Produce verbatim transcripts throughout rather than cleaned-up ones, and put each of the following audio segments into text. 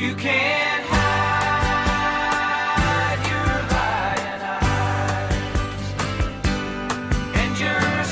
You can't hide your lying eyes, and your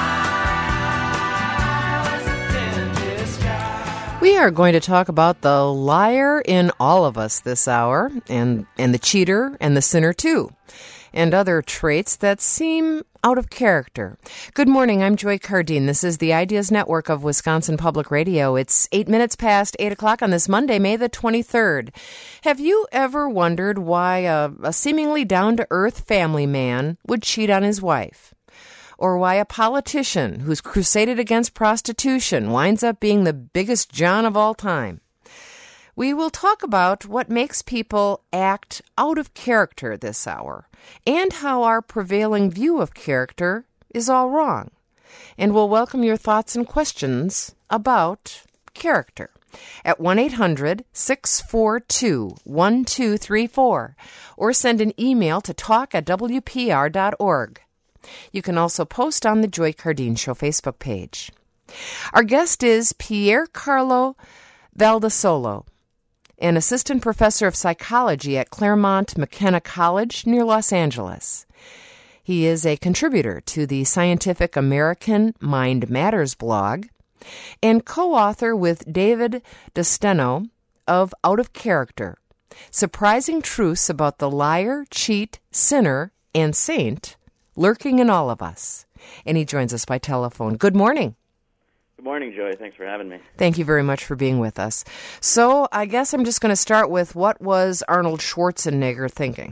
smile is a thin disguise. We are going to talk about the liar in all of us this hour, and, and the cheater and the sinner too, and other traits that seem out of character. Good morning, I'm Joy Cardine. This is the Ideas Network of Wisconsin Public Radio. It's eight minutes past eight o'clock on this Monday, May the twenty-third. Have you ever wondered why a, a seemingly down-to-earth family man would cheat on his wife? Or why a politician who's crusaded against prostitution winds up being the biggest John of all time? We will talk about what makes people act out of character this hour, and how our prevailing view of character is all wrong. And we'll welcome your thoughts and questions about character at one eight hundred six four two one two three four, or send an email to talk at w p r dot org. You can also post on the Joy Cardine Show Facebook page. Our guest is Pier Carlo Valdesolo, an assistant professor of psychology at Claremont McKenna College near Los Angeles. He is a contributor to the Scientific American Mind Matters blog and co-author with David DeSteno of Out of Character: Surprising Truths About the Liar, Cheat, Sinner, and Saint Lurking in All of Us. And he joins us by telephone. Good morning. Good morning, Joy. Thanks for having me. Thank you very much for being with us. So I guess I'm just going to start with, what was Arnold Schwarzenegger thinking?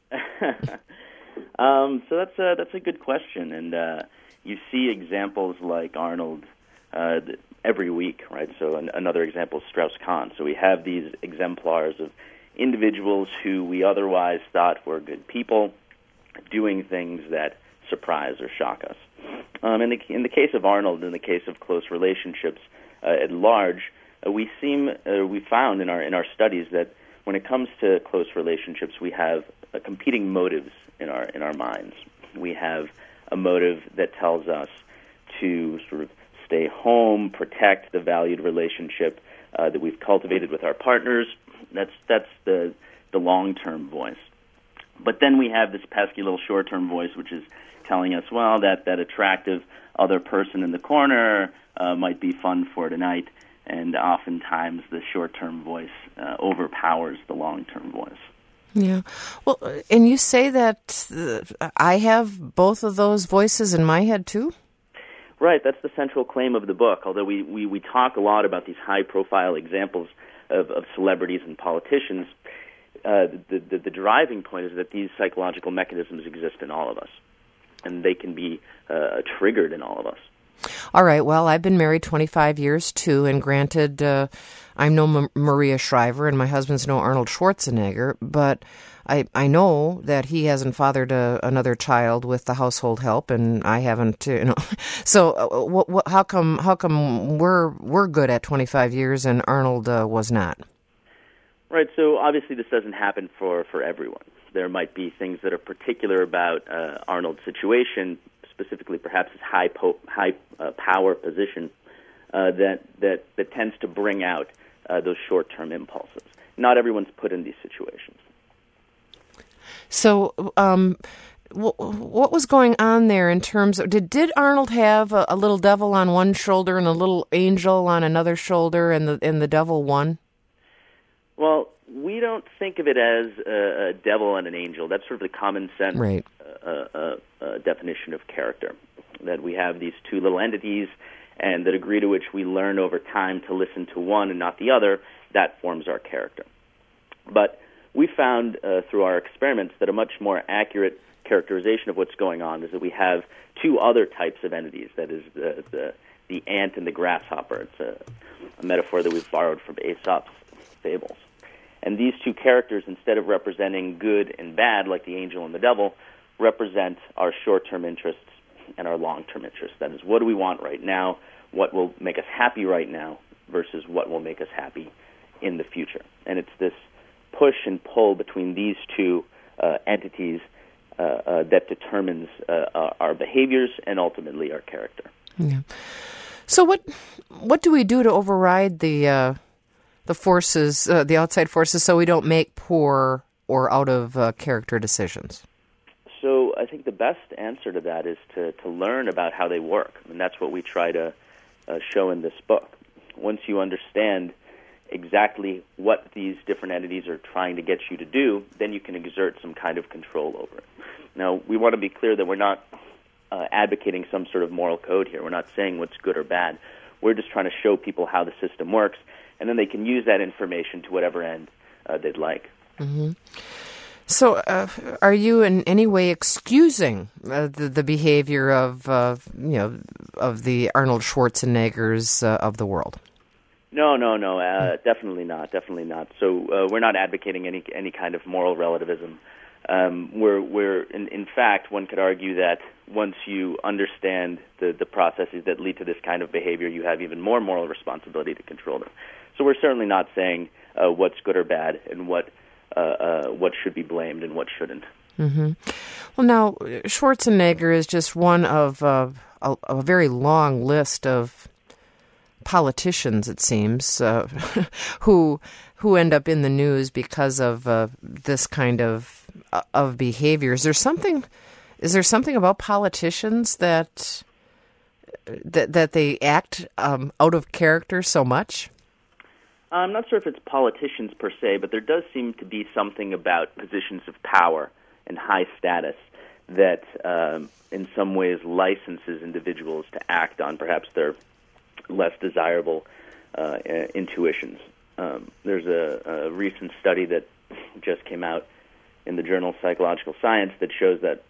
um, so that's a, that's a good question. And uh, you see examples like Arnold uh, every week, right? So an, another example is Strauss-Kahn. So we have these exemplars of individuals who we otherwise thought were good people doing things that surprise or shock us. Um, in, the, in the case of Arnold, in the case of close relationships uh, at large, uh, we seem uh, we found in our in our studies that when it comes to close relationships, we have uh, competing motives in our in our minds. We have a motive that tells us to sort of stay home, protect the valued relationship uh, that we've cultivated with our partners. That's that's the the long-term voice. But then we have this pesky little short-term voice, which is telling us, well, that, that attractive other person in the corner uh, might be fun for tonight, and oftentimes the short-term voice uh, overpowers the long-term voice. Yeah. Well, and you say that uh, I have both of those voices in my head, too? Right. That's the central claim of the book, although we, we, we talk a lot about these high-profile examples of, of celebrities and politicians. Uh, the, the, the driving point is that these psychological mechanisms exist in all of us, and they can be uh, triggered in all of us. All right. Well, I've been married twenty-five years, too, and granted, uh, I'm no M- Maria Shriver, and my husband's no Arnold Schwarzenegger, but I, I know that he hasn't fathered a, another child with the household help, and I haven't, you know. So uh, what, what, how come how come we're we're good at twenty-five years and Arnold uh, was not? Right, so obviously this doesn't happen for, for everyone. There might be things that are particular about uh, Arnold's situation, specifically perhaps his high po- high uh, power position, uh, that, that that tends to bring out uh, those short-term impulses. Not everyone's put in these situations. So, um, w- what was going on there in terms of, did did Arnold have a, a little devil on one shoulder and a little angel on another shoulder, and the and the devil won? Well, we don't think of it as a, a devil and an angel. That's sort of the common sense right. uh, uh, uh, definition of character, that we have these two little entities, and the degree to which we learn over time to listen to one and not the other, that forms our character. But we found uh, through our experiments that a much more accurate characterization of what's going on is that we have two other types of entities, that is the, the, the ant and the grasshopper. It's a, a metaphor that we've borrowed from Aesop's fables. And these two characters, instead of representing good and bad like the angel and the devil, represent our short-term interests and our long-term interests. That is, what do we want right now, what will make us happy right now, versus what will make us happy in the future. And it's this push and pull between these two uh, entities uh, uh, that determines uh, our behaviors and ultimately our character. Yeah. So what what do we do to override the uh, the forces, uh, the outside forces, so we don't make poor or out of uh, character decisions? So I think the best answer to that is to, to learn about how they work, and that's what we try to uh, show in this book. Once you understand exactly what these different entities are trying to get you to do, then you can exert some kind of control over it. Now, we want to be clear that we're not uh, advocating some sort of moral code here. We're not saying what's good or bad. We're just trying to show people how the system works, and then they can use that information to whatever end uh, they'd like. Mm-hmm. So, uh, are you in any way excusing uh, the, the behavior of, uh, you know, of the Arnold Schwarzeneggers uh, of the world? No, no, no, uh, definitely not, definitely not. So uh, we're not advocating any any kind of moral relativism. Um, we're we're in, in fact, one could argue that once you understand the the processes that lead to this kind of behavior, you have even more moral responsibility to control them. So we're certainly not saying uh, what's good or bad and what uh, uh, what should be blamed and what shouldn't. Mm-hmm. Well, now Schwarzenegger is just one of uh, a, a very long list of politicians, it seems, uh, who who end up in the news because of uh, this kind of uh, of behavior. Is there something? Is there something about politicians that that that they act um, out of character so much? I'm not sure if it's politicians per se, but there does seem to be something about positions of power and high status that, um, in some ways, licenses individuals to act on perhaps their less desirable uh, intuitions. Um, there's a, a recent study that just came out in the journal Psychological Science that shows that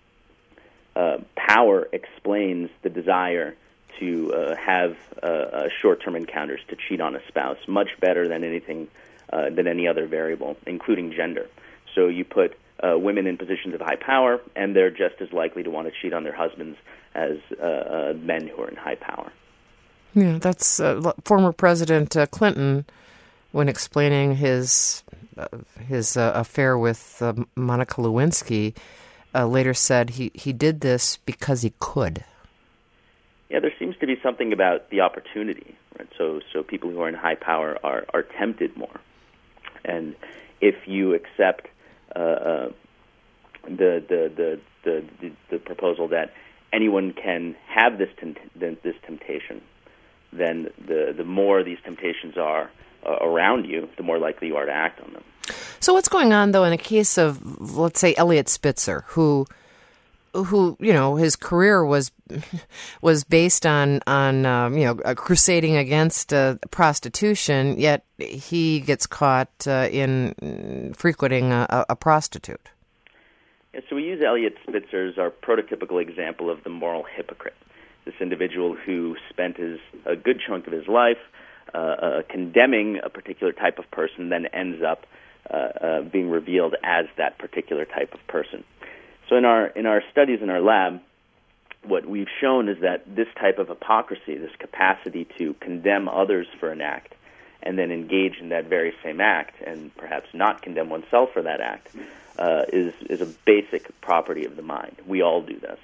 uh, power explains the desire to uh, have uh, uh, short-term encounters, to cheat on a spouse, much better than anything uh, than any other variable, including gender. So you put uh, women in positions of high power, and they're just as likely to want to cheat on their husbands as uh, uh, men who are in high power. Yeah, that's uh, former President uh, Clinton, when explaining his uh, his uh, affair with uh, Monica Lewinsky, uh, later said he, he did this because he could. Yeah, there seems to be something about the opportunity, right? So, so people who are in high power are, are tempted more, and if you accept uh, uh, the, the the the the the proposal that anyone can have this temp- this temptation, then the the more these temptations are uh, around you, the more likely you are to act on them. So, what's going on though in a case of, let's say, Eliot Spitzer, who who, you know, his career was was based on, on um, you know, uh, crusading against uh, prostitution, yet he gets caught uh, in frequenting a, a prostitute. Yeah, so we use Eliot Spitzer as our prototypical example of the moral hypocrite, this individual who spent his a good chunk of his life uh, uh, condemning a particular type of person, then ends up uh, uh, being revealed as that particular type of person. So in our in our studies in our lab, what we've shown is that this type of hypocrisy, this capacity to condemn others for an act and then engage in that very same act and perhaps not condemn oneself for that act, uh, is, is a basic property of the mind. We all do this.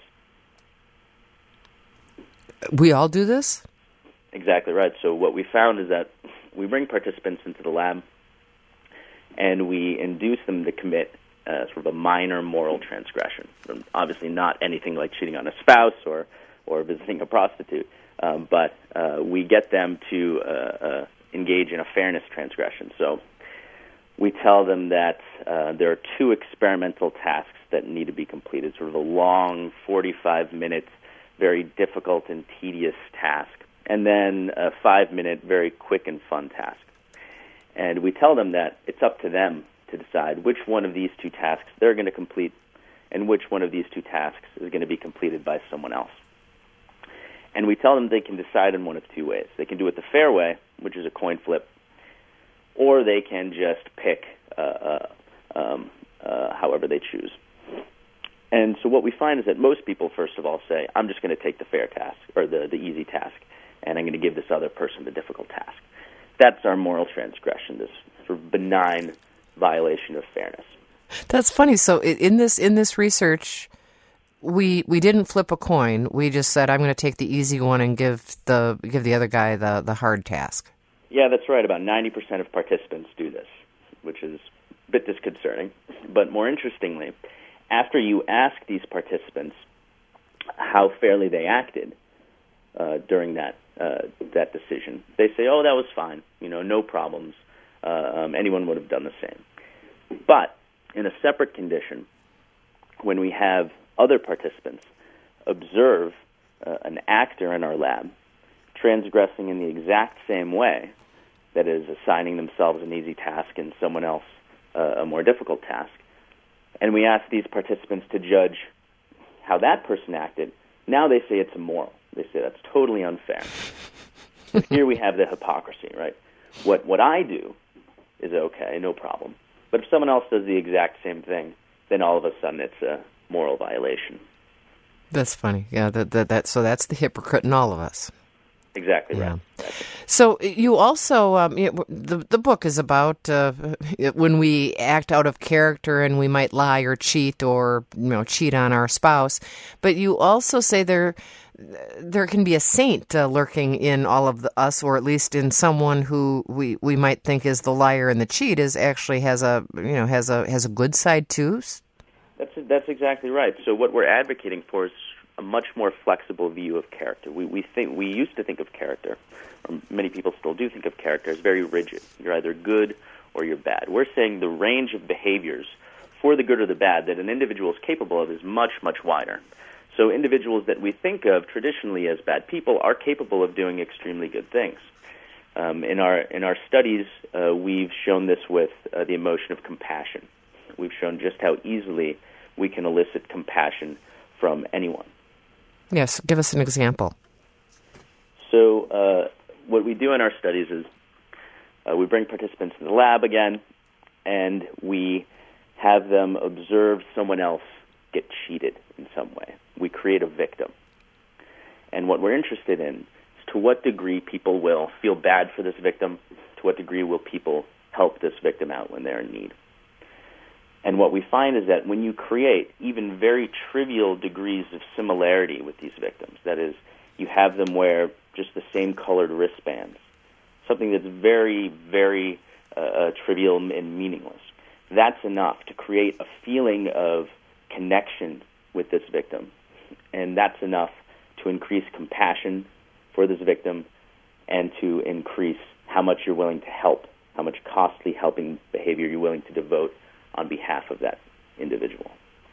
We all do this? Exactly right. So what we found is that we bring participants into the lab and we induce them to commit Uh, sort of a minor moral transgression. Obviously not anything like cheating on a spouse or, or visiting a prostitute, um, but uh, we get them to uh, uh, engage in a fairness transgression. So we tell them that uh, there are two experimental tasks that need to be completed, sort of a long forty-five minute, very difficult and tedious task, and then a five-minute, very quick and fun task. And we tell them that it's up to them to decide which one of these two tasks they're going to complete and which one of these two tasks is going to be completed by someone else. And we tell them they can decide in one of two ways. They can do it the fair way, which is a coin flip, or they can just pick uh, uh, um, uh, however they choose. And so what we find is that most people, first of all, say, I'm just going to take the fair task, or the, the easy task, and I'm going to give this other person the difficult task. That's our moral transgression, this sort of benign violation of fairness. That's funny. So in this in this research, we we didn't flip a coin. We just said, I'm going to take the easy one and give the give the other guy the, the hard task. Yeah, that's right. About ninety percent of participants do this, which is a bit disconcerting. But more interestingly, after you ask these participants how fairly they acted uh, during that uh, that decision, they say, "Oh, that was fine. You know, no problems. Uh, um, anyone would have done the same." But in a separate condition, when we have other participants observe uh, an actor in our lab transgressing in the exact same way, that is, assigning themselves an easy task and someone else uh, a more difficult task, and we ask these participants to judge how that person acted, now they say it's immoral. They say that's totally unfair. So here we have the hypocrisy, right? What what I do is okay, no problem. But if someone else does the exact same thing, then all of a sudden it's a moral violation. That's funny. Yeah, that, that, that, so that's the hypocrite in all of us. Exactly Yeah. right. Exactly. So you also, um, you know, the the book is about uh, when we act out of character and we might lie or cheat or, you know, cheat on our spouse. But you also say there there can be a saint uh, lurking in all of the, us, or at least in someone who we, we might think is the liar and the cheat is actually has a you know has a has a good side too. That's that's exactly right. So what we're advocating for is a much more flexible view of character. We we think we used to think of character, or many people still do think of character as very rigid. You're either good or you're bad. We're saying the range of behaviors for the good or the bad that an individual is capable of is much, much wider. So individuals that we think of traditionally as bad people are capable of doing extremely good things. Um, in our in our studies, uh, we've shown this with uh, the emotion of compassion. We've shown just how easily we can elicit compassion from anyone. Yes, give us an example. So uh, what we do in our studies is uh, we bring participants to the lab again, and we have them observe someone else get cheated in some way. We create a victim. And what we're interested in is to what degree people will feel bad for this victim, to what degree will people help this victim out when they're in need. And what we find is that when you create even very trivial degrees of similarity with these victims, that is, you have them wear just the same colored wristbands, something that's very, very uh, trivial and meaningless, that's enough to create a feeling of connection with this victim. And that's enough to increase compassion for this victim and to increase how much you're willing to help, how much costly helping behavior you're willing to devote on behalf of that individual.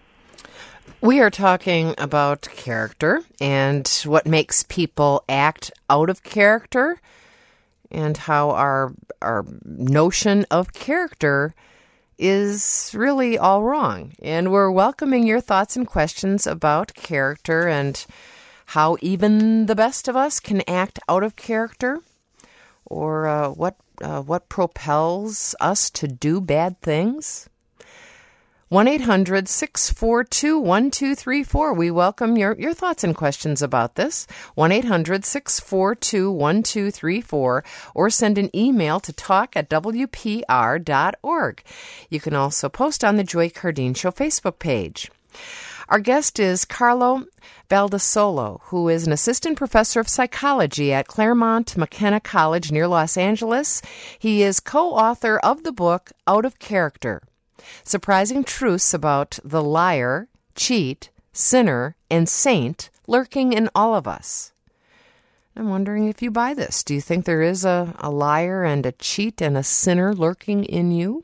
We are talking about character and what makes people act out of character and how our our notion of character is really all wrong. And we're welcoming your thoughts and questions about character and how even the best of us can act out of character, or uh, what uh, what propels us to do bad things. one eight hundred six four two one two three four. We welcome your, your thoughts and questions about this. one eight hundred six four two one two three four, or send an email to talk at w p r dot org. You can also post on the Joy Cardine Show Facebook page. Our guest is Carlo Baldasolo, who is an assistant professor of psychology at Claremont McKenna College near Los Angeles. He is co-author of the book Out of Character: Surprising Truths About the Liar, Cheat, Sinner, and Saint Lurking in All of Us. I'm wondering if you buy this. Do you think there is a, a liar and a cheat and a sinner lurking in you?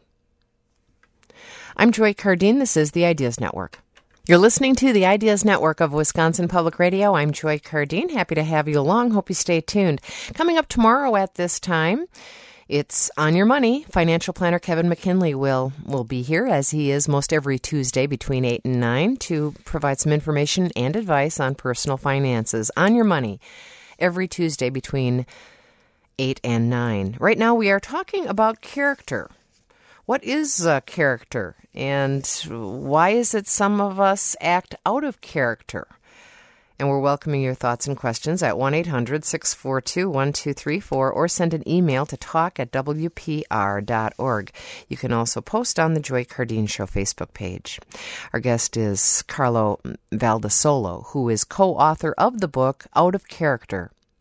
I'm Joy Cardine. This is the Ideas Network. You're listening to the Ideas Network of Wisconsin Public Radio. I'm Joy Cardine. Happy to have you along. Hope you stay tuned. Coming up tomorrow at this time, it's On Your Money. Financial planner Kevin McKinley will, will be here, as he is most every Tuesday between eight and nine, to provide some information and advice on personal finances. On Your Money, every Tuesday between eight and nine. Right now we are talking about character. What is uh, character, and why is it some of us act out of character? And we're welcoming your thoughts and questions at one eight hundred six four two one two three four, or send an email to talk at w p r dot org. You can also post on the Joy Cardine Show Facebook page. Our guest is Carlo Baldasolo, who is co-author of the book Out of Character: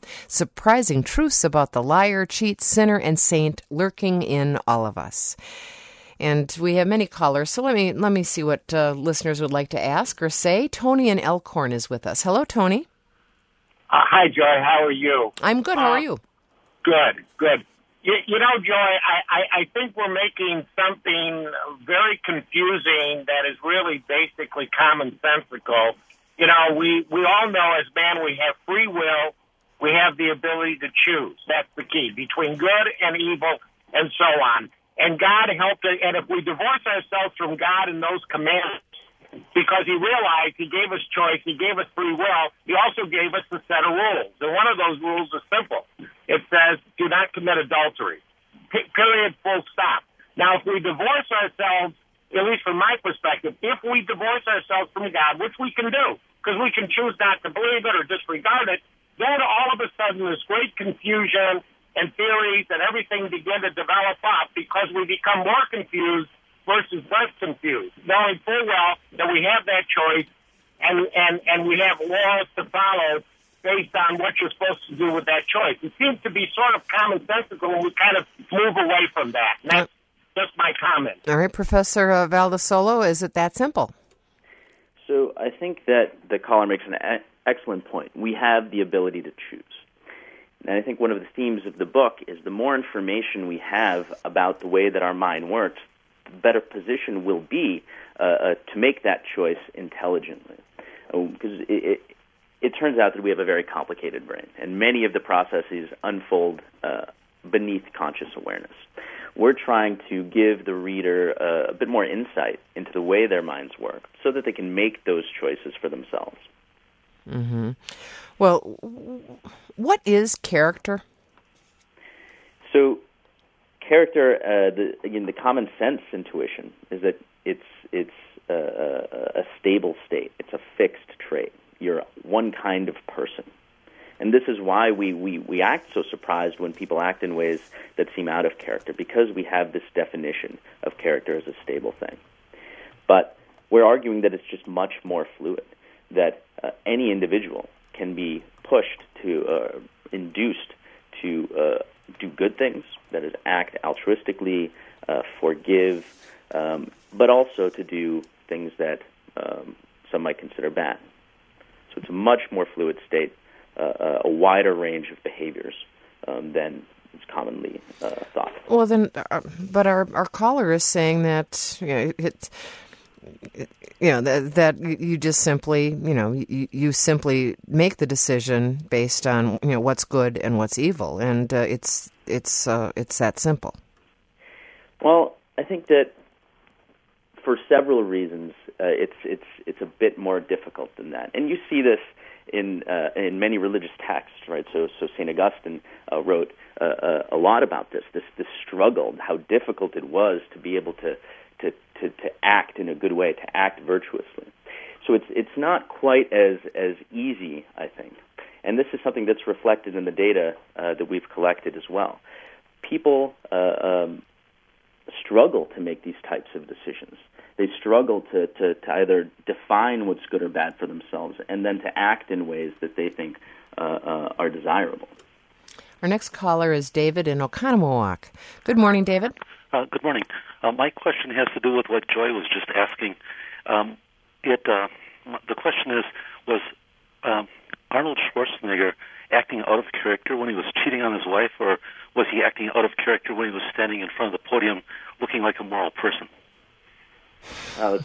Surprising truths about the liar, cheat, sinner, and saint lurking in all of us. And we have many callers, so let me let me see what uh, listeners would like to ask or say. Tony in Elkhorn is with us. Hello, Tony. Uh, hi, Joy. How are you? I'm good. How Uh, are you? Good, good. You, you know, Joy, I, I, I think we're making something very confusing that is really basically commonsensical. You know, we, we all know as man we have free will. We have the ability to choose. That's the key, between good and evil and so on. And God helped us. And if we divorce ourselves from God and those commandments, because he realized he gave us choice, he gave us free will, he also gave us a set of rules. And one of those rules is simple. It says, do not commit adultery. P- period, full stop. Now, if we divorce ourselves, at least from my perspective, if we divorce ourselves from God, which we can do, because we can choose not to believe it or disregard it, then all of a sudden this great confusion and theories and everything begin to develop up because we become more confused versus less confused, knowing full well that we have that choice and, and, and we have laws to follow based on what you're supposed to do with that choice. It seems to be sort of commonsensical, and we kind of move away from that. And that's just my comment. All right, Professor uh, Valdesolo, is it that simple? So I think that the caller makes an e- excellent point. We have the ability to choose. And I think one of the themes of the book is the more information we have about the way that our mind works, the better position we'll be uh, uh, to make that choice intelligently. Because uh, it, it, it turns out that we have a very complicated brain, and many of the processes unfold uh, beneath conscious awareness. We're trying to give the reader uh, a bit more insight into the way their minds work so that they can make those choices for themselves. Mm-hmm. Well, what is character? So character, uh, the, again, the common sense intuition is that it's it's uh, a, a stable state. It's a fixed trait. You're one kind of person. And this is why we, we, we act so surprised when people act in ways that seem out of character, because we have this definition of character as a stable thing. But we're arguing that it's just much more fluid, that uh, any individual can be pushed to, uh, induced to uh, do good things, that is, act altruistically, uh, forgive, um, but also to do things that um, some might consider bad. So it's a much more fluid state, uh, a wider range of behaviors um, than is commonly uh, thought. Well, then, uh, but our our caller is saying that you know, it, it, you know that, that you just simply, you know, you, you simply make the decision based on you know what's good and what's evil, and uh, it's it's uh, it's that simple. Well, I think that for several reasons, uh, it's it's it's a bit more difficult than that, and you see this in uh, in many religious texts, right? So so Saint Augustine uh, wrote uh, uh, a lot about this this this struggle, how difficult it was to be able to to, to to act in a good way, to act virtuously. So it's it's not quite as as easy, I think, and this is something that's reflected in the data uh, that we've collected as well. People uh, um, struggle to make these types of decisions. They struggle to, to, to either define what's good or bad for themselves and then to act in ways that they think uh, uh, are desirable. Our next caller is David in Oconomowoc. Good morning, David. Uh, good morning. Uh, my question has to do with what Joy was just asking. Um, it uh, the question is, was um, Arnold Schwarzenegger acting out of character when he was cheating on his wife, or was he acting out of character when he was standing in front of the podium looking like a moral person? Uh,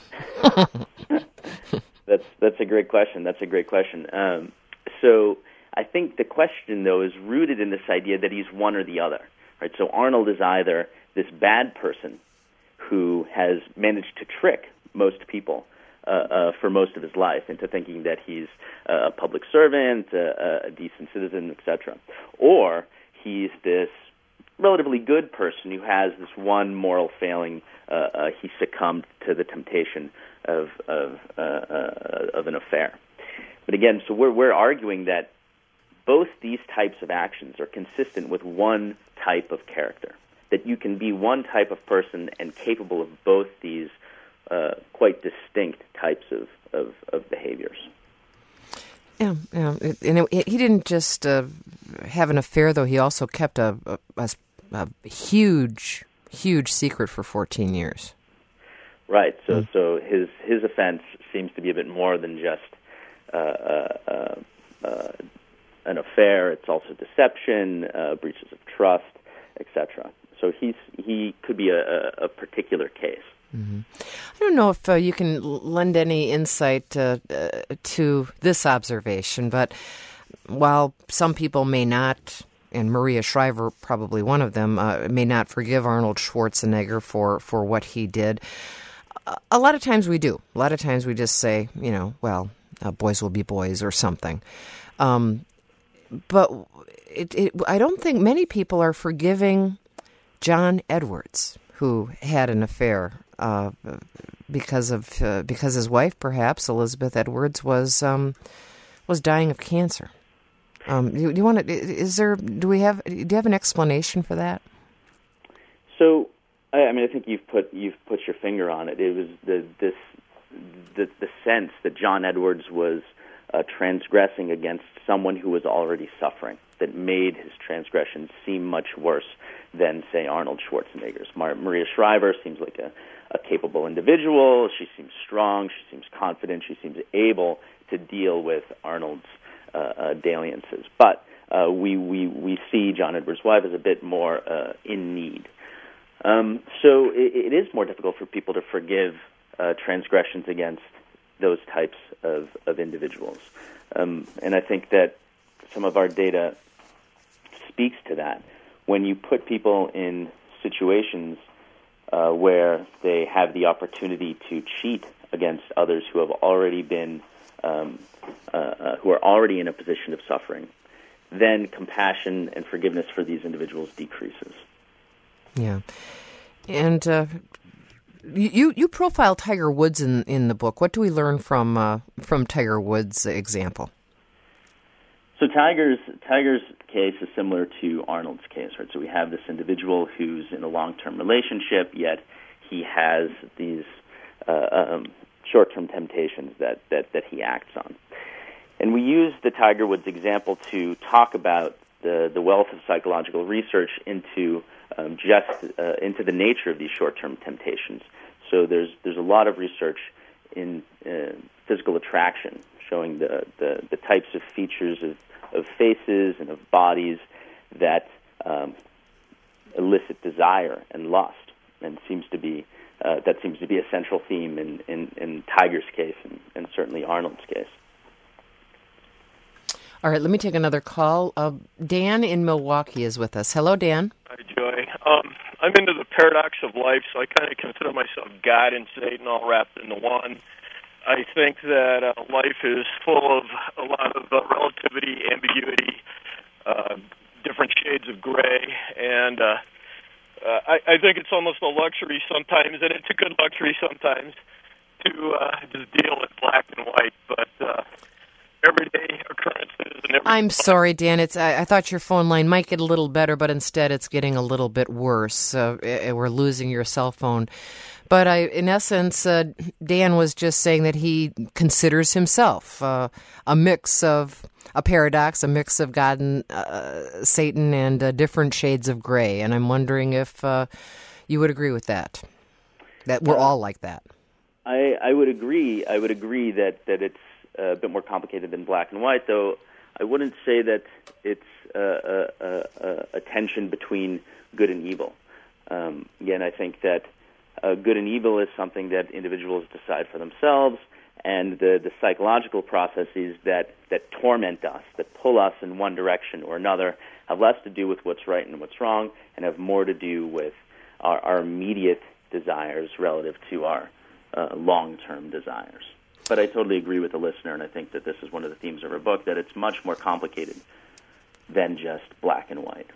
that's that's a great question. That's a great question. Um, so I think the question, though, is rooted in this idea that he's one or the other. Right? So Arnold is either this bad person who has managed to trick most people uh, uh, for most of his life into thinking that he's a public servant, a, a decent citizen, et cetera, or he's this relatively good person who has this one moral failing. Uh, uh, he succumbed to the temptation of of, uh, uh, of an affair. But again, so we're we're arguing that both these types of actions are consistent with one type of character. That you can be one type of person and capable of both these uh, quite distinct types of, of, of behaviors. Yeah, yeah. It- and it, it- he didn't just uh, have an affair, though. He also kept a, a, a, a huge, huge secret for fourteen years. Right. So, so his his offense seems to be a bit more than just uh, uh, uh, uh, an affair. It's also deception, uh, breaches of trust, et cetera. So he's he could be a, a, a particular case. Mm-hmm. I don't know if uh, you can l- lend any insight uh, uh, to this observation, but while some people may not, and Maria Shriver, probably one of them, uh, may not forgive Arnold Schwarzenegger for, for what he did, a, a lot of times we do. A lot of times we just say, you know, well, uh, boys will be boys or something. Um, but it, it, I don't think many people are forgiving John Edwards, who had an affair uh, because of uh, because his wife, perhaps Elizabeth Edwards, was um, was dying of cancer. Um, do, do you want to? Is there? Do we have? Do you have an explanation for that? So, I, I mean, I think you've put you've put your finger on it. It was the this the the sense that John Edwards was uh, transgressing against someone who was already suffering, that made his transgression seem much worse than, say, Arnold Schwarzenegger's. Mar- Maria Shriver seems like a, a capable individual. She seems strong. She seems confident. She seems able to deal with Arnold's uh, uh, dalliances. But uh, we, we, we see John Edwards' wife as a bit more uh, in need. Um, so it, it is more difficult for people to forgive uh, transgressions against those types of, of individuals. Um, and I think that some of our data speaks to that. When you put people in situations uh, where they have the opportunity to cheat against others who have already been, um, uh, uh, who are already in a position of suffering, then compassion and forgiveness for these individuals decreases. Yeah, and uh, you you profile Tiger Woods in, in the book. What do we learn from uh, from Tiger Woods' example? So Tiger's Tiger's case is similar to Arnold's case, right? So we have this individual who's in a long-term relationship, yet he has these uh, um, short-term temptations that, that, that he acts on. And we use the Tiger Woods example to talk about the, the wealth of psychological research into um, just uh, into the nature of these short-term temptations. So there's there's a lot of research in uh, physical attraction showing the, the, the types of features of of faces and of bodies that um, elicit desire and lust, and seems to be uh, that seems to be a central theme in, in, in Tiger's case and, and certainly Arnold's case. All right, let me take another call. Uh, Dan in Milwaukee is with us. Hello, Dan. Hi, Joy. Um, I'm into the paradox of life, so I kind of consider myself God and Satan all wrapped into one. I think that uh, life is full of a lot of uh, relativity, ambiguity, uh, different shades of gray, and uh, uh, I, I think it's almost a luxury sometimes, and it's a good luxury sometimes, to uh, just deal with black and white, but uh, everyday occurrences and every. I'm sorry, Dan. It's I, I thought your phone line might get a little better, but instead it's getting a little bit worse. Uh, eh, we're losing your cell phone. But I, in essence, uh, Dan was just saying that he considers himself uh, a mix of a paradox, a mix of God and uh, Satan, and uh, different shades of gray. And I'm wondering if uh, you would agree with that. That we're uh, all like that. I, I would agree. I would agree that, that it's a bit more complicated than black and white, though I wouldn't say that it's a, a, a, a tension between good and evil. Um, again, I think that Uh, good and evil is something that individuals decide for themselves, and the, the psychological processes that, that torment us, that pull us in one direction or another, have less to do with what's right and what's wrong, and have more to do with our, our immediate desires relative to our uh, long-term desires. But I totally agree with the listener, and I think that this is one of the themes of our book, that it's much more complicated than just black and white.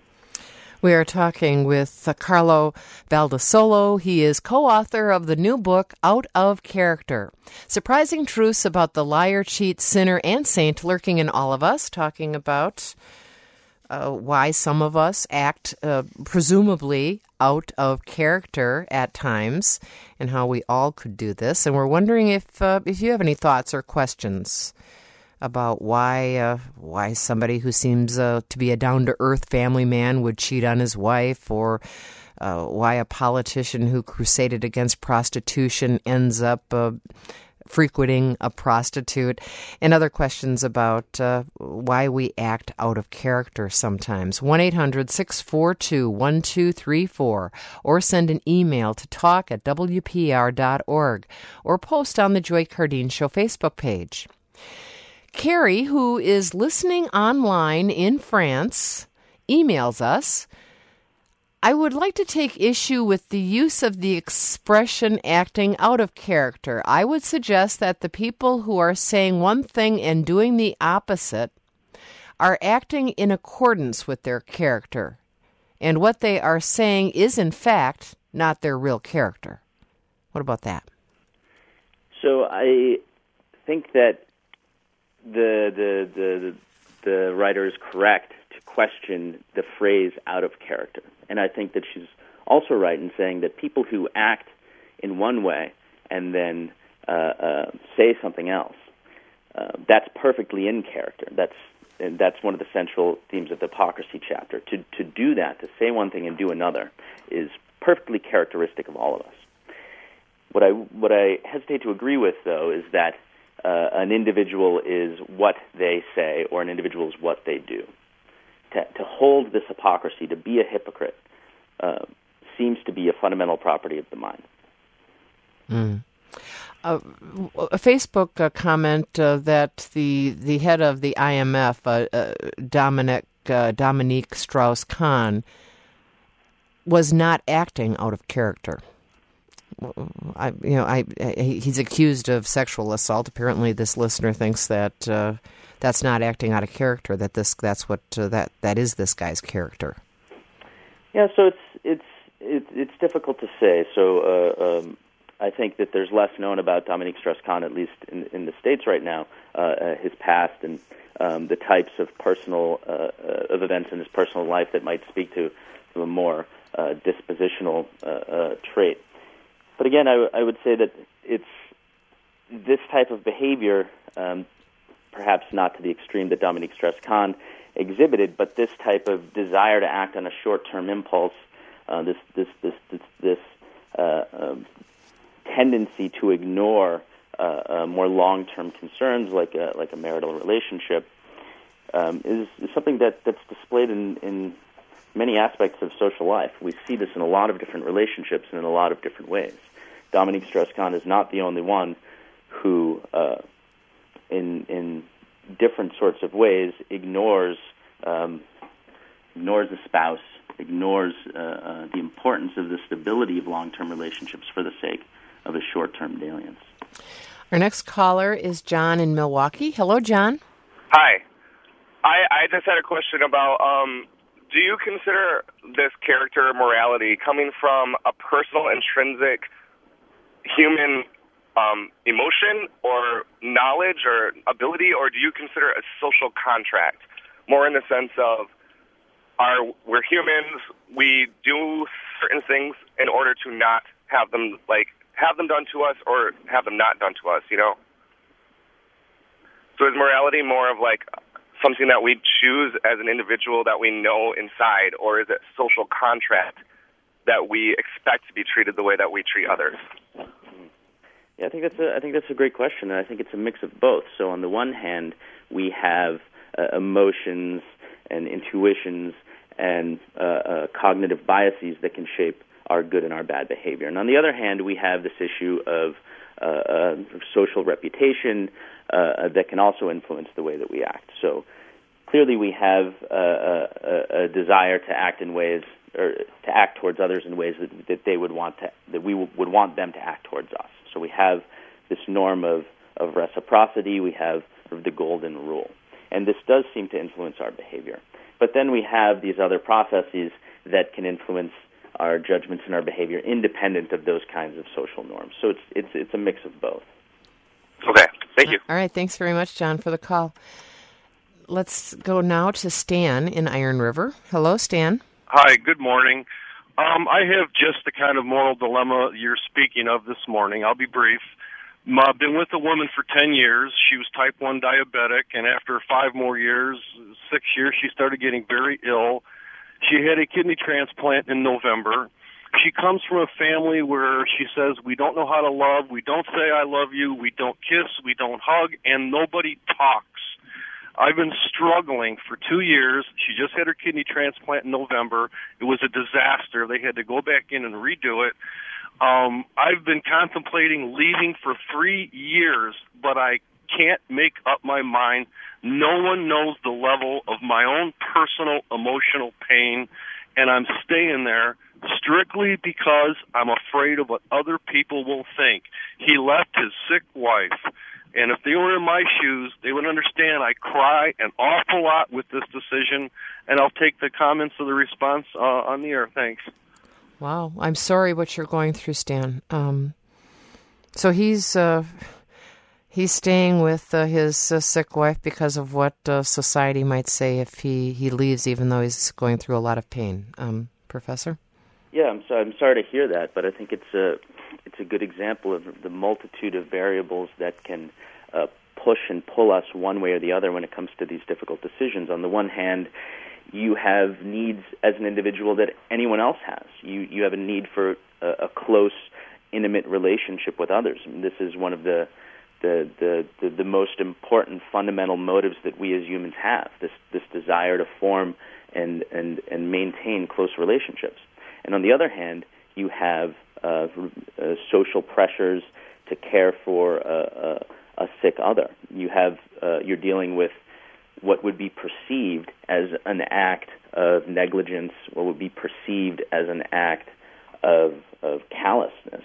We are talking with uh, Carlo Baldasolo. He is co-author of the new book, Out of Character. Surprising truths about the liar, cheat, sinner, and saint lurking in all of us, talking about uh, why some of us act uh, presumably out of character at times, and how we all could do this. And we're wondering if uh, if you have any thoughts or questions about why uh, why somebody who seems uh, to be a down-to-earth family man would cheat on his wife, or uh, why a politician who crusaded against prostitution ends up uh, frequenting a prostitute, and other questions about uh, why we act out of character sometimes. one eight hundred six four two one two three four, or send an email to talk at w p r dot org, or post on the Joy Cardine Show Facebook page. Carrie, who is listening online in France, emails us, I would like to take issue with the use of the expression acting out of character. I would suggest that the people who are saying one thing and doing the opposite are acting in accordance with their character, and what they are saying is, in fact, not their real character. What about that? So I think that the the the the writer is correct to question the phrase "out of character." And I think that she's also right in saying that people who act in one way and then uh, uh, say something else, uh, that's perfectly in character. That's and that's one of the central themes of the hypocrisy chapter. To to do that, to say one thing and do another, is perfectly characteristic of all of us. What I what I hesitate to agree with, though, is that uh, an individual is what they say or an individual is what they do. To, to hold this hypocrisy, to be a hypocrite, uh, seems to be a fundamental property of the mind. Mm. Uh, a Facebook uh, comment uh, that the the head of the I M F, uh, uh, Dominic uh, Dominique Strauss-Kahn, was not acting out of character. I, you know, I, I he's accused of sexual assault. Apparently, this listener thinks that. Uh, That's not acting out of character. That this that's what uh, that that is this guy's character. Yeah, so it's it's it's, it's difficult to say. So uh, um, I think that there's less known about Dominique Strauss-Kahn, at least in, in the States right now, uh, uh, his past and um, the types of personal uh, uh, of events in his personal life that might speak to, to a more uh, dispositional uh, uh, trait. But again, I, w- I would say that it's this type of behavior. Um, perhaps not to the extreme that Dominique Strauss-Kahn exhibited, but this type of desire to act on a short-term impulse, uh, this this this this, this uh, um, tendency to ignore uh, uh, more long-term concerns like a, like a marital relationship, um, is, is something that, that's displayed in, in many aspects of social life. We see this in a lot of different relationships and in a lot of different ways. Dominique Strauss-Kahn is not the only one who uh, in in different sorts of ways ignores um, ignores a spouse, ignores uh, uh, the importance of the stability of long-term relationships for the sake of a short-term dalliance. Our next caller is John in Milwaukee. Hello, John. Hi. I, I just had a question about, um, do you consider this character morality coming from a personal, intrinsic human Um, emotion or knowledge or ability, or do you consider it a social contract? More in the sense of, are we're humans, we do certain things in order to not have them like have them done to us or have them not done to us, you know? So is morality more of like something that we choose as an individual that we know inside, or is it social contract that we expect to be treated the way that we treat others? Yeah, I think that's a I think that's a great question, and I think it's a mix of both. So on the one hand, we have uh, emotions and intuitions and uh, uh, cognitive biases that can shape our good and our bad behavior. And on the other hand, we have this issue of uh, uh, social reputation uh, that can also influence the way that we act. So clearly, we have uh, a, a desire to act in ways or to act towards others in ways that, that they would want to that we would want them to act towards us. So we have this norm of, of reciprocity, we have sort of the golden rule. And this does seem to influence our behavior. But then we have these other processes that can influence our judgments and our behavior independent of those kinds of social norms. So it's it's it's a mix of both. Okay, thank you. All right, thanks very much, John, for the call. Let's go now to Stan in Iron River. Hello, Stan. Hi, good morning. Um, I have just the kind of moral dilemma you're speaking of this morning. I'll be brief. I've been with a woman for ten years. She was type one diabetic, and after five more years, six years, she started getting very ill. She had a kidney transplant in November. She comes from a family where she says, we don't know how to love, we don't say I love you, we don't kiss, we don't hug, and nobody talks. I've been struggling for two years. She just had her kidney transplant in November. It was a disaster. They had to go back in and redo it. Um, I've been contemplating leaving for three years, but I can't make up my mind. No one knows the level of my own personal emotional pain, and I'm staying there strictly because I'm afraid of what other people will think. He left his sick wife, and if they were in my shoes, they would understand I cry an awful lot with this decision, and I'll take the comments of the response uh, on the air. Thanks. Wow. I'm sorry what you're going through, Stan. Um, so he's uh, he's staying with uh, his uh, sick wife because of what uh, society might say if he, he leaves, even though he's going through a lot of pain. Um, Professor? Yeah, I'm sorry. I'm sorry to hear that, but I think it's a it's a good example of the multitude of variables that can uh, push and pull us one way or the other when it comes to these difficult decisions. On the one hand, you have needs as an individual that anyone else has. You you have a need for a, a close, intimate relationship with others. I mean, this is one of the the, the the the most important fundamental motives that we as humans have. This this desire to form and and and maintain close relationships. And on the other hand, you have uh, uh, social pressures to care for a, a, a sick other. You have uh, you're dealing with what would be perceived as an act of negligence, what would be perceived as an act of of callousness,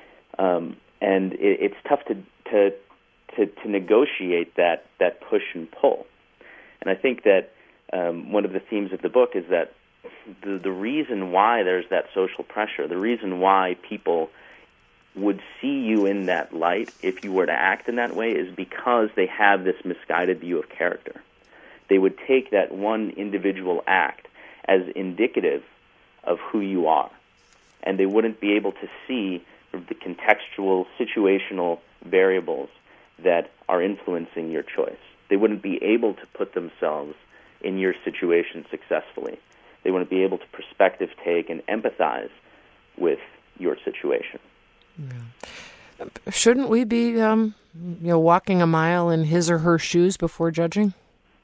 um, and it, it's tough to, to to to negotiate that that push and pull. And I think that um, one of the themes of the book is that the the reason why there's that social pressure, the reason why people would see you in that light if you were to act in that way, is because they have this misguided view of character. They would take that one individual act as indicative of who you are, and they wouldn't be able to see the contextual, situational variables that are influencing your choice. They wouldn't be able to put themselves in your situation successfully. They wouldn't be able to perspective take and empathize with your situation. Yeah. Shouldn't we be, um, you know, walking a mile in his or her shoes before judging?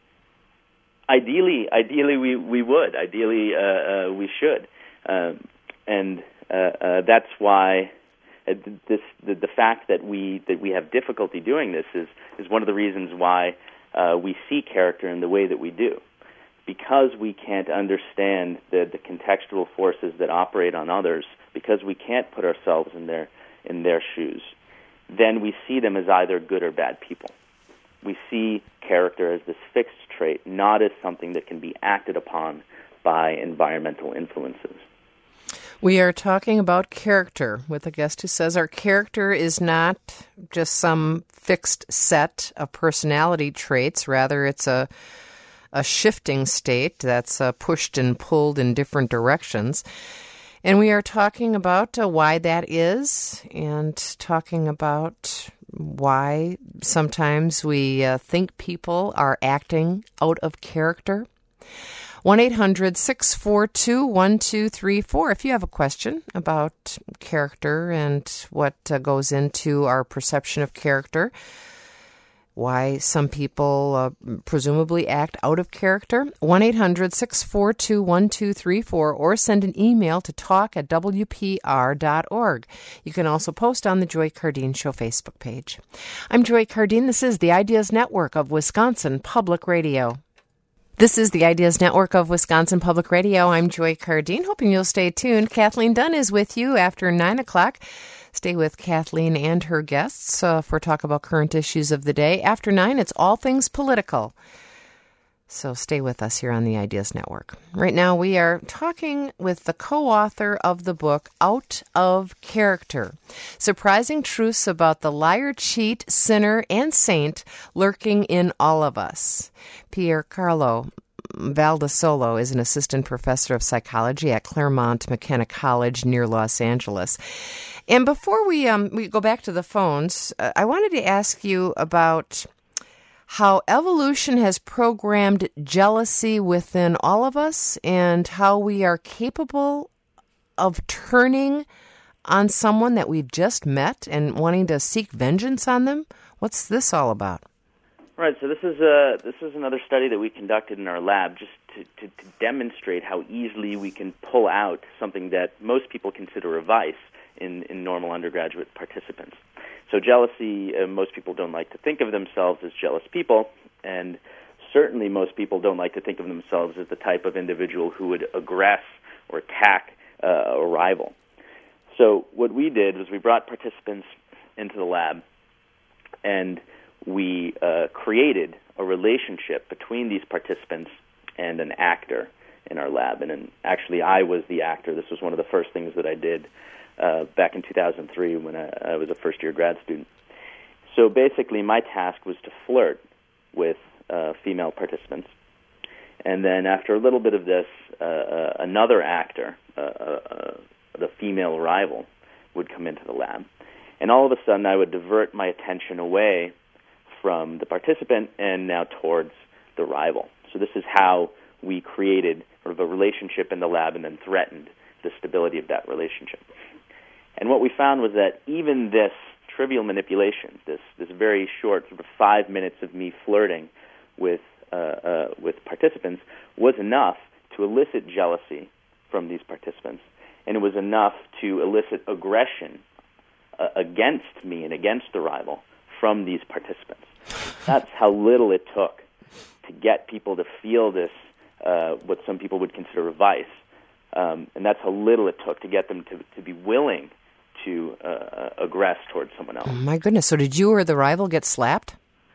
Ideally, ideally we, we would. Ideally, uh, uh, we should, um, and uh, uh, that's why uh, this the, the fact that we that we have difficulty doing this is is one of the reasons why uh, we see character in the way that we do, because we can't understand the, the contextual forces that operate on others, because we can't put ourselves in their in their shoes. Then we see them as either good or bad people. We see character as this fixed trait, not as something that can be acted upon by environmental influences. We are talking about character with a guest who says our character is not just some fixed set of personality traits. Rather, it's a a shifting state that's uh, pushed and pulled in different directions. And we are talking about uh, why that is, and talking about why sometimes we uh, think people are acting out of character. one eight hundred six four two one two three four if you have a question about character and what uh, goes into our perception of character, why some people uh, presumably act out of character. one eight hundred six four two one two three four, or send an email to talk at w p r dot org. You can also post on the Joy Cardeen Show Facebook page. I'm Joy Cardeen. This is the Ideas Network of Wisconsin Public Radio. This is the Ideas Network of Wisconsin Public Radio. I'm Joy Cardeen, hoping you'll stay tuned. Kathleen Dunn is with you after nine o'clock. Stay with Kathleen and her guests uh, for talk about current issues of the day. After nine, it's all things political. So stay with us here on the Ideas Network. Right now, we are talking with the co-author of the book, Out of Character: Surprising Truths About the Liar, Cheat, Sinner, and Saint Lurking in All of Us. Pierre Carlo, Valdesolo is an assistant professor of psychology at Claremont McKenna College near Los Angeles. And before we um, we go back to the phones, uh, I wanted to ask you about how evolution has programmed jealousy within all of us and how we are capable of turning on someone that we've just met and wanting to seek vengeance on them. What's this all about? Right. So this is a this is another study that we conducted in our lab, just to, to, to demonstrate how easily we can pull out something that most people consider a vice in, in normal undergraduate participants. So jealousy, uh, most people don't like to think of themselves as jealous people, and certainly most people don't like to think of themselves as the type of individual who would aggress or attack uh, a rival. So what we did was we brought participants into the lab, and we uh, created a relationship between these participants and an actor in our lab. And then actually I was the actor. This was one of the first things that I did uh, back in two thousand three when I, I was a first-year grad student. So basically my task was to flirt with uh, female participants. And then after a little bit of this, uh, uh, another actor, uh, uh, uh, the female rival, would come into the lab. And all of a sudden I would divert my attention away from the participant and now towards the rival. So this is how we created sort of a relationship in the lab and then threatened the stability of that relationship. And what we found was that even this trivial manipulation, this this very short sort of five minutes of me flirting with uh, uh, with participants, was enough to elicit jealousy from these participants, and it was enough to elicit aggression uh, against me and against the rival from these participants. That's how little it took to get people to feel this, uh, what some people would consider a vice, um, and that's how little it took to get them to, to be willing to uh, aggress towards someone else. Oh, my goodness! So did you or the rival get slapped?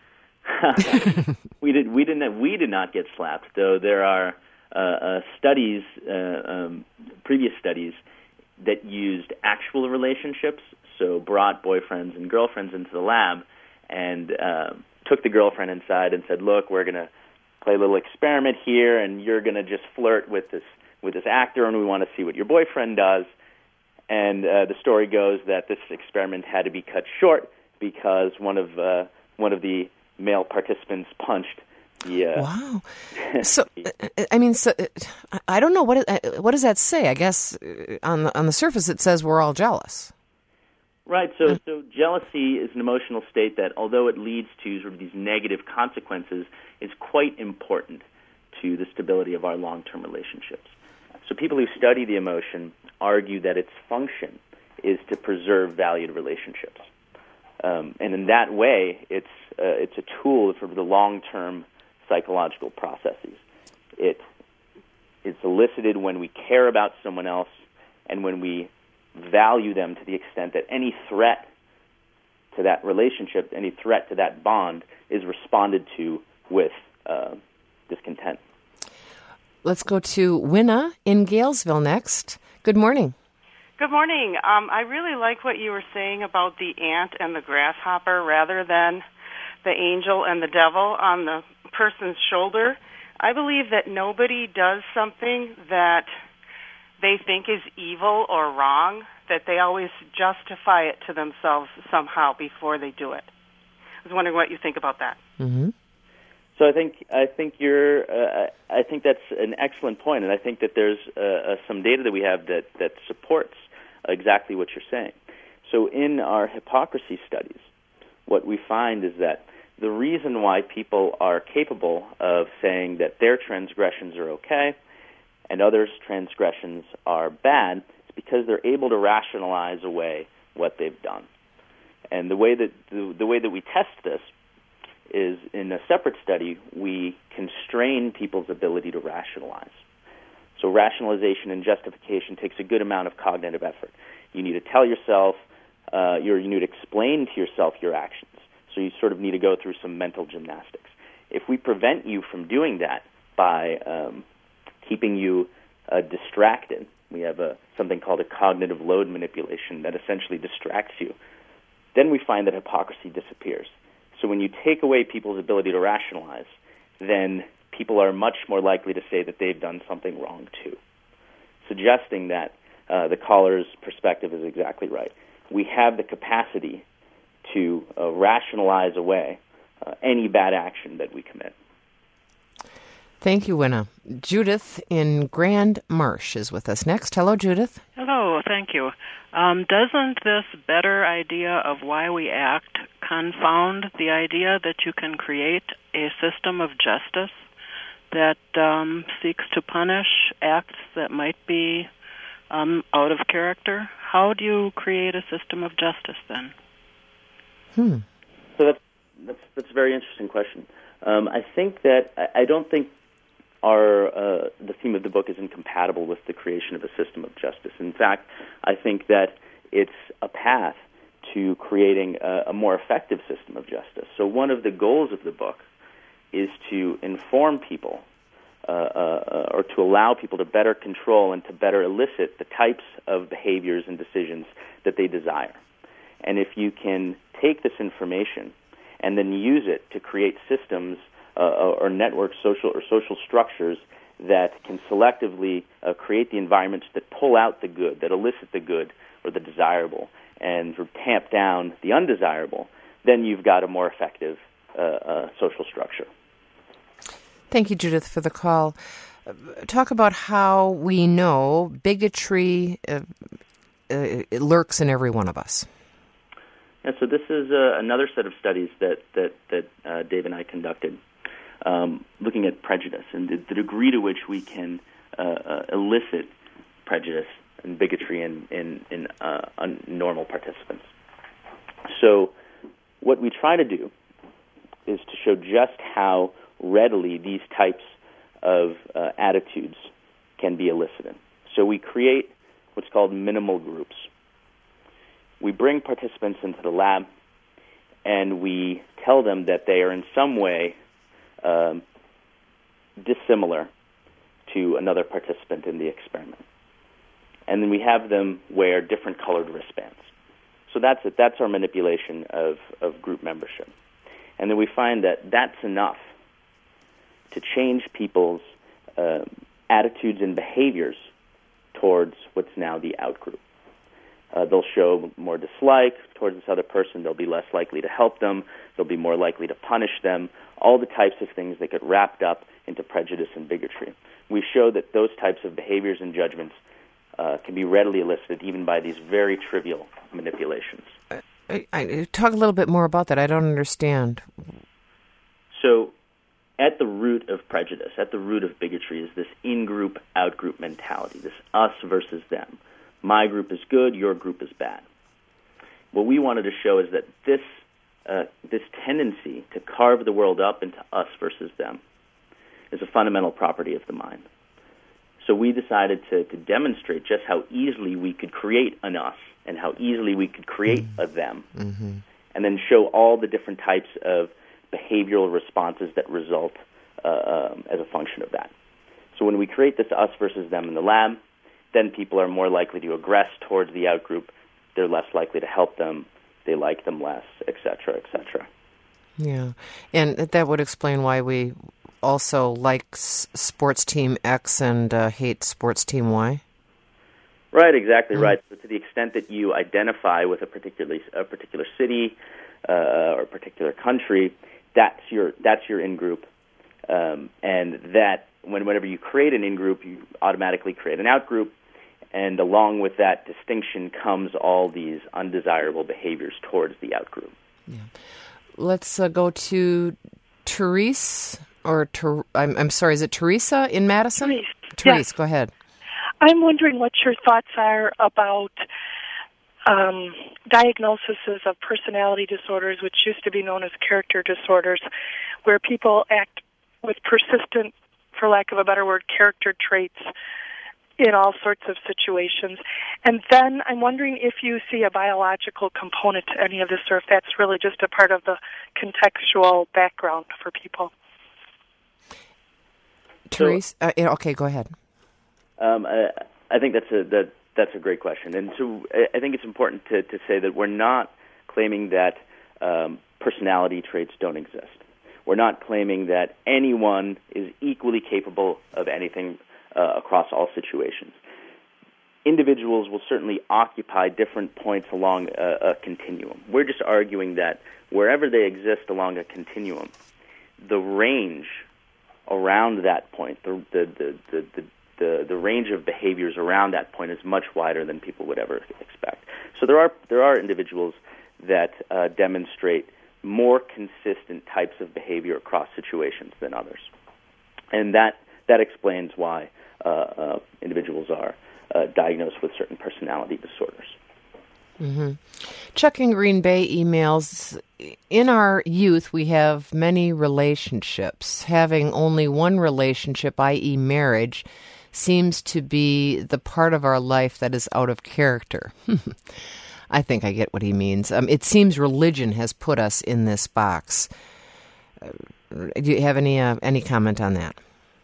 we did. We didn't. We did not get slapped, though. There are uh, uh, studies, uh, um, previous studies, that used actual relationships. So brought boyfriends and girlfriends into the lab and uh, took the girlfriend inside and said, "Look, we're going to play a little experiment here, and you're going to just flirt with this with this actor, and we want to see what your boyfriend does." And uh, the story goes that this experiment had to be cut short because one of uh, one of the male participants punched the. Uh, wow. So, I mean, so I don't know what what does that say? I guess on the on the surface it says we're all jealous. Right. So, so jealousy is an emotional state that, although it leads to sort of these negative consequences, is quite important to the stability of our long-term relationships. So people who study the emotion argue that its function is to preserve valued relationships. Um, and in that way, it's uh, it's a tool for the long-term psychological processes. It it's elicited when we care about someone else and when we value them to the extent that any threat to that relationship, any threat to that bond, is responded to with uh, discontent. Let's go to Winna in Galesville next. Good morning. Good morning. Um, I really like what you were saying about the ant and the grasshopper rather than the angel and the devil on the person's shoulder. I believe that nobody does something that they think is evil or wrong, that they always justify it to themselves somehow before they do it. I was wondering what you think about that. Mm-hmm. So I think I think you're uh, I think that's an excellent point, and I think that there's uh, uh, some data that we have that, that supports exactly what you're saying. So in our hypocrisy studies, what we find is that the reason why people are capable of saying that their transgressions are okay and others' transgressions are bad is because they're able to rationalize away what they've done. And the way that the, the way that we test this is in a separate study, we constrain people's ability to rationalize. So rationalization and justification takes a good amount of cognitive effort. You need to tell yourself, uh, you're, you need to explain to yourself your actions. So you sort of need to go through some mental gymnastics. If we prevent you from doing that by um, keeping you uh, distracted, we have a, something called a cognitive load manipulation that essentially distracts you, then we find that hypocrisy disappears. So when you take away people's ability to rationalize, then people are much more likely to say that they've done something wrong too, suggesting that uh, the caller's perspective is exactly right. We have the capacity to uh, rationalize away uh, any bad action that we commit. Thank you, Winna. Judith in Grand Marsh is with us next. Hello, Judith. Hello, thank you. Um, doesn't this better idea of why we act confound the idea that you can create a system of justice that um, seeks to punish acts that might be um, out of character? How do you create a system of justice then? Hmm. So that's that's that's a very interesting question. Um, I think that I, I don't think our uh, the theme of the book is incompatible with the creation of a system of justice. In fact, I think that it's a path to creating a, a more effective system of justice. So one of the goals of the book is to inform people uh, uh, or to allow people to better control and to better elicit the types of behaviors and decisions that they desire. And if you can take this information and then use it to create systems uh, or networks, social or social structures that can selectively uh, create the environments that pull out the good, that elicit the good or the desirable, and sort of tamp down the undesirable, then you've got a more effective uh, uh, social structure. Thank you, Judith, for the call. Uh, talk about how we know bigotry uh, uh, it lurks in every one of us. Yeah, so this is uh, another set of studies that that that uh, Dave and I conducted, um, looking at prejudice and the, the degree to which we can uh, uh, elicit prejudice and bigotry in in, in uh, un- normal participants. So, what we try to do is to show just how readily these types of uh, attitudes can be elicited. So we create what's called minimal groups. We bring participants into the lab, and we tell them that they are in some way um, dissimilar to another participant in the experiment. And then we have them wear different colored wristbands. So that's it. That's our manipulation of, of group membership. And then we find that that's enough to change people's uh, attitudes and behaviors towards what's now the out-group. Uh, they'll show more dislike towards this other person. They'll be less likely to help them. They'll be more likely to punish them. All the types of things that get wrapped up into prejudice and bigotry. We show that those types of behaviors and judgments uh, can be readily elicited even by these very trivial manipulations. I, I, talk a little bit more about that. I don't understand. So, at the root of prejudice, at the root of bigotry, is this in-group, out-group mentality, this us versus them. My group is good, your group is bad. What we wanted to show is that this uh, this tendency to carve the world up into us versus them is a fundamental property of the mind. So we decided to, to demonstrate just how easily we could create an us and how easily we could create mm-hmm. a them, mm-hmm. and then show all the different types of behavioral responses that result uh, um, as a function of that. So when we create this us versus them in the lab, then people are more likely to aggress towards the out-group. They're less likely to help them. They like them less, et cetera, et cetera. Yeah, and that would explain why we also like s- sports team X and uh, hate sports team Y. Right, exactly mm. right. So to the extent that you identify with a particular a particular city uh, or a particular country, that's your that's your in-group, um, and that when whenever you create an in-group, you automatically create an out-group. And along with that distinction comes all these undesirable behaviors towards the out-group. Yeah. Let's uh, go to Therese, or Ter- I'm, I'm sorry, is it Teresa in Madison? Therese. Therese, Yes. Go ahead. I'm wondering what your thoughts are about um, diagnoses of personality disorders, which used to be known as character disorders, where people act with persistent, for lack of a better word, character traits in all sorts of situations. And then I'm wondering if you see a biological component to any of this, or if that's really just a part of the contextual background for people. Therese, uh, okay, go ahead. Um, I, I think that's a that, that's a great question. And so I think it's important to, to say that we're not claiming that um, personality traits don't exist. We're not claiming that anyone is equally capable of anything uh, across all situations. Individuals will certainly occupy different points along a, a continuum. We're just arguing that wherever they exist along a continuum, the range around that point, the the the the, the, the, the range of behaviors around that point is much wider than people would ever expect. So there are there are individuals that uh, demonstrate more consistent types of behavior across situations than others, and that that explains why uh, uh, individuals are uh, diagnosed with certain personality disorders. Mm-hmm. Chuck in Green Bay emails, in our youth, we have many relationships. Having only one relationship, that is marriage, seems to be the part of our life that is out of character. I think I get what he means. Um, it seems religion has put us in this box. Uh, do you have any uh, any comment on that?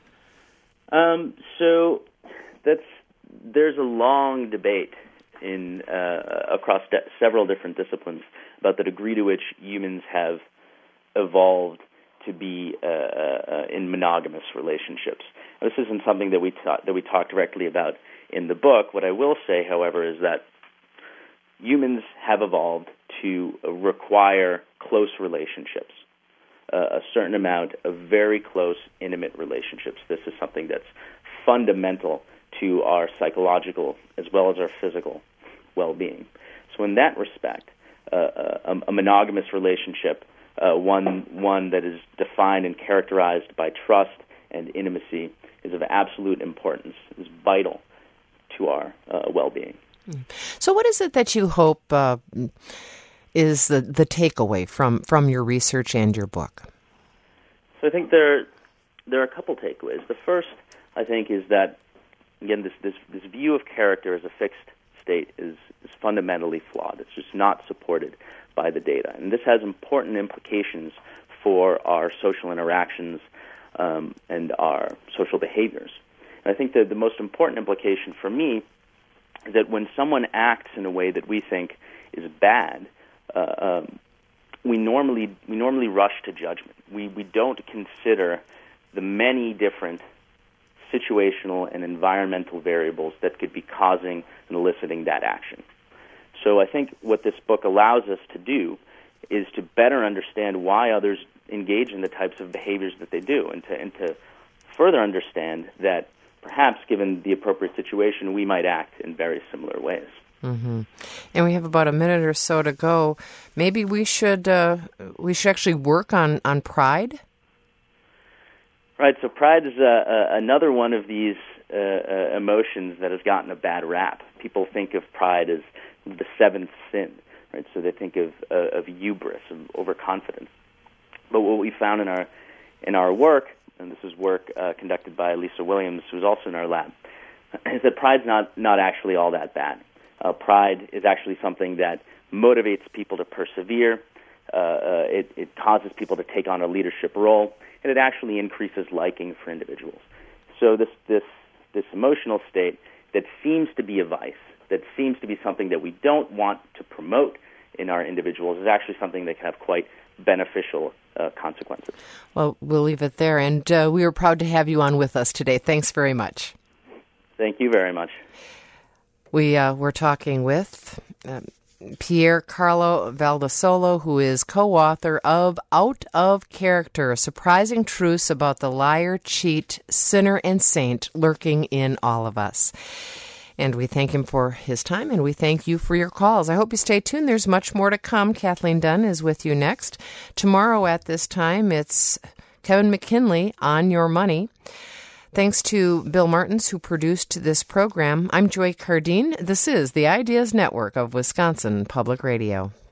Um, so that's there's a long debate in uh, across de- several different disciplines about the degree to which humans have evolved to be uh, uh, in monogamous relationships. Now, this isn't something that we ta- that we talk directly about in the book. What I will say, however, is that humans have evolved to uh, require close relationships, uh, a certain amount of very close, intimate relationships. This is something that's fundamental to our psychological as well as our physical well-being. So in that respect, uh, a, a monogamous relationship, uh, one one that is defined and characterized by trust and intimacy, is of absolute importance, is vital to our uh, well-being. So what is it that you hope uh, is the, the takeaway from, from your research and your book? So I think there, there are a couple takeaways. The first, I think, is that, again, this, this, this view of character as a fixed state is, is fundamentally flawed. It's just not supported by the data. And this has important implications for our social interactions um, and our social behaviors. And I think that the most important implication for me is that when someone acts in a way that we think is bad, uh, um, we normally we normally rush to judgment. We we don't consider the many different situational and environmental variables that could be causing and eliciting that action. So I think what this book allows us to do is to better understand why others engage in the types of behaviors that they do, and to and to further understand that perhaps given the appropriate situation, we might act in very similar ways. Mm-hmm. And we have about a minute or so to go. Maybe we should uh, we should actually work on, on pride? Right, so pride is uh, uh, another one of these uh, uh, emotions that has gotten a bad rap. People think of pride as the seventh sin, right? So they think of uh, of hubris, of overconfidence. But what we found in our in our work, and this is work uh, conducted by Lisa Williams, who's also in our lab, is that pride's not, not actually all that bad. Uh, pride is actually something that motivates people to persevere. Uh, uh, it, it causes people to take on a leadership role, and it actually increases liking for individuals. So this this this emotional state that seems to be a vice, that seems to be something that we don't want to promote in our individuals, is actually something that can have quite beneficial uh, consequences. Well, we'll leave it there, and uh, we were proud to have you on with us today. Thanks very much. Thank you very much. We uh, were talking with uh, Pier Carlo Valdesolo, who is co-author of Out of Character, Surprising Truths About the Liar, Cheat, Sinner, and Saint Lurking in All of Us. And we thank him for his time, and we thank you for your calls. I hope you stay tuned. There's much more to come. Kathleen Dunn is with you next. Tomorrow at this time, it's Kevin McKinley on Your Money. Thanks to Bill Martins, who produced this program. I'm Joy Cardine. This is the Ideas Network of Wisconsin Public Radio.